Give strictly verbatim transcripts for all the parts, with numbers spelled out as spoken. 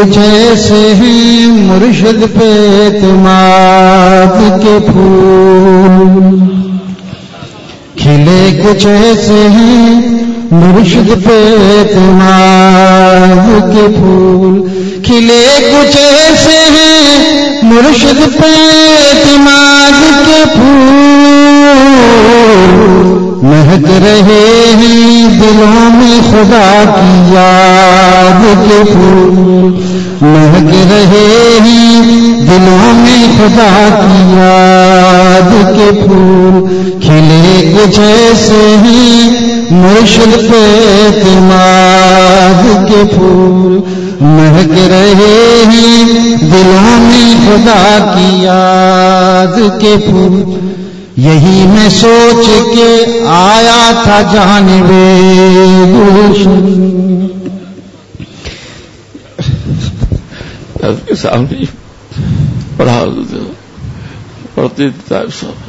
کچھ ایسے ہیں مرشد پہ اعتماد کے پھول، کھلے کچھ ایسے ہیں مرشد پہ اعتماد کے پھول، کھلے کچھ ایسے ہیں مرشد پہ اعتماد کے پھول، مہک رہے ہیں دلوں میں خدا کی یاد کے پھول، مہک رہے ہیں دلوں میں خدا کی یاد کے پھول، کھلے کچھ ایسے ہیں مرشد پہ اعتماد کے پھول، مہک رہے ہیں دلوں میں خدا کی یاد کے پھول۔ یہی میں سوچ کے آیا تھا جانب گلشن، کے سامنے پڑھا پڑھتے صاحب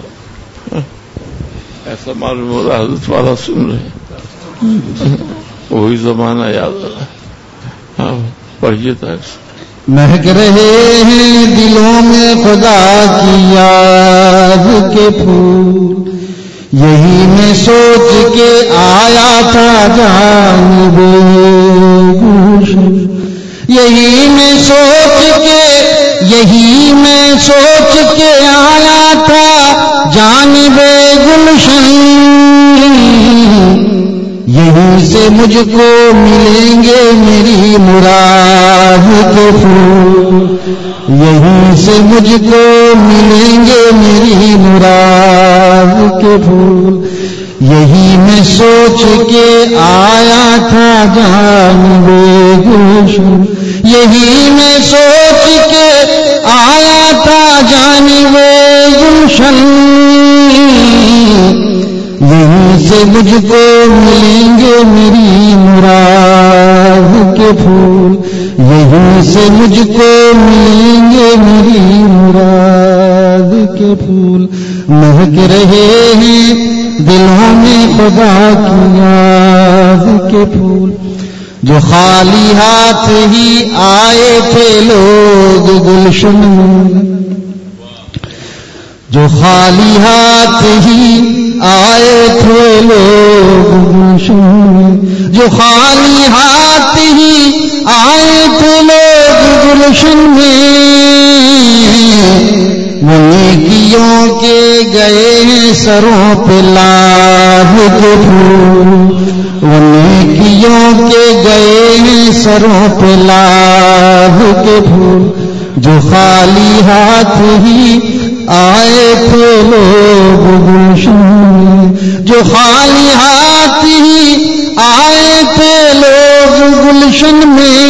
ایسا معلوم ہو رہا حضرت والا سن رہے، وہی زمانہ یاد آ رہا۔ پڑھیے تھا مہک رہے ہیں دلوں میں خدا کی یاد کے پھول، یہی میں سوچ کے آیا تھا جانب گلشن، یہی میں سوچ کے یہی میں سوچ کے آیا تھا جانب گلشن، یہیں سے مجھ کو ملیں گے میری مراد کے پھول، یہیں سے مجھ کو ملیں گے میری مراد کے پھول، یہی میں سوچ کے آیا تھا جانب گلشن، یہی میں سوچ کے آیا تھا جانب گلشن، یہیں سے مجھ کو ملیں گے میری مراد کے پھول، یہیں سے مجھ کو ملیں گے میری مراد کے پھول، مہک رہے ہیں دلوں میں خدا کی یاد کے پھول، جو خالی ہاتھ ہی آئے تھے لوگ گلشن میں، جو خالی ہاتھ ہی آئے تھے لوگ گلشن میں، جو خالی ہاتھ ہی آئے تھے لوگ گلشن میں، وہ نیکیوں کے گئے ہیں سروں پہ لاہ کے پھول، وہ نیکیوں کے گئے ہیں سروں پہ لاہ کے پھول، جو خالی ہاتھ ہی آئے تھے لوگ گلشن میں، جو خالی ہاتھ ہی آئے تھے لوگ گلشن میں،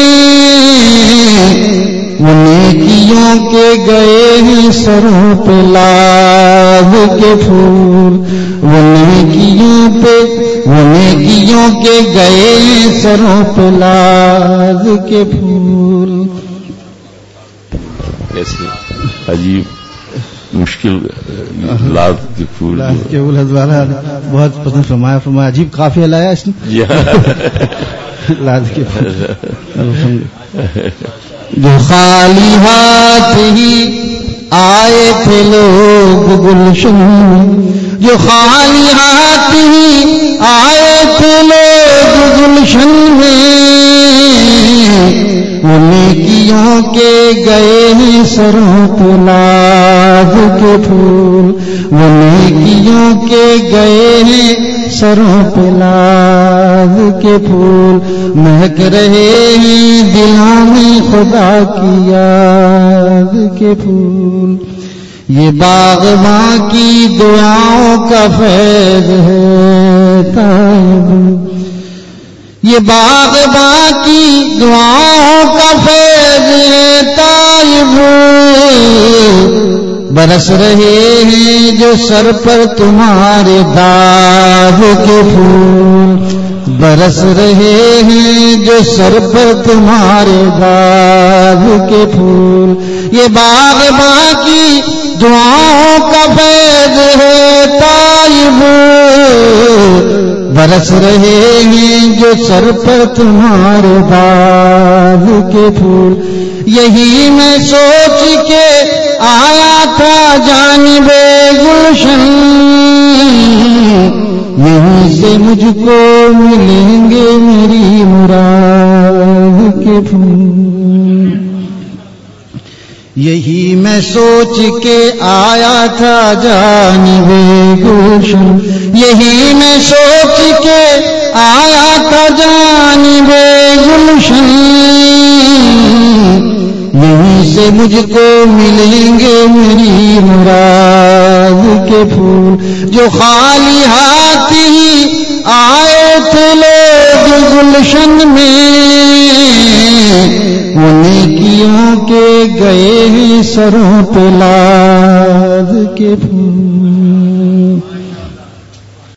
وہ نیکیوں کے گئے ہیں سروں پہ لاہ کے پھول، وہ نیکیوں پہ وہ نیکیوں کے گئے ہیں سروں پہ لاہ کے پھول۔ ایسے عجیب مشکل لاز کے پھول کے پھول حضرت بہت پسند فرمایا فرمایا عجیب قافیہ لایا اس نے لاز کے پھول، جو خالی ہاتھ ہی آئے تھے لوگ گلشن میں، جو خالی ہاتھ ہی آئے تھے لوگ گلشن میں، وہ نیکیوں کے گئے ہیں سروں پہ لاہ کے پھول، وہ نیکیوں کے گئے ہیں سروں پہ لاہ کے پھول، مہک رہے ہیں دلوں میں خدا کی یاد کے پھول، یہ باغباں کی دعاؤں کا فیض ہے طیب، یہ باغباں کی دعاؤں کا فیض ہے طیب، برس رہے ہیں جو سر پر تمہارے داغ کے پھول، برس رہے ہیں جو سر پر تمہارے داغ کے پھول، یہ باغباں کی دعاؤں کا فیض ہے طیب، برس رہے ہیں جو سر پر تمہارے داغ کے پھول. یہی میں سوچ کے آیا تھا جانب گلشن، یہیں سے مجھ کو ملیں گے میری مراد کے پھول. یہی میں سوچ کے آیا تھا جانب گلشن، یہی میں سوچ کے آیا تھا جانب گلشن، یہیں سے مجھ کو ملیں گے میری مراد کے پھول. جو خالی ہاتھ ہی آئے تھے لوگ گلشن میں، وہ نیکیوں کے گئے ہیں سروں پہ لاد کے پھول.